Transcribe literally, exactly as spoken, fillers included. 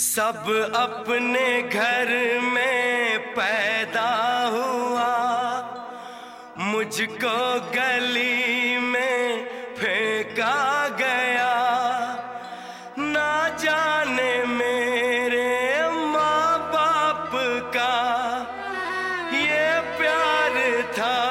सब अपने घर में पैदा हुआ, मुझको गली में फेंका गया। ना जाने मेरे माँ बाप का ये प्यार था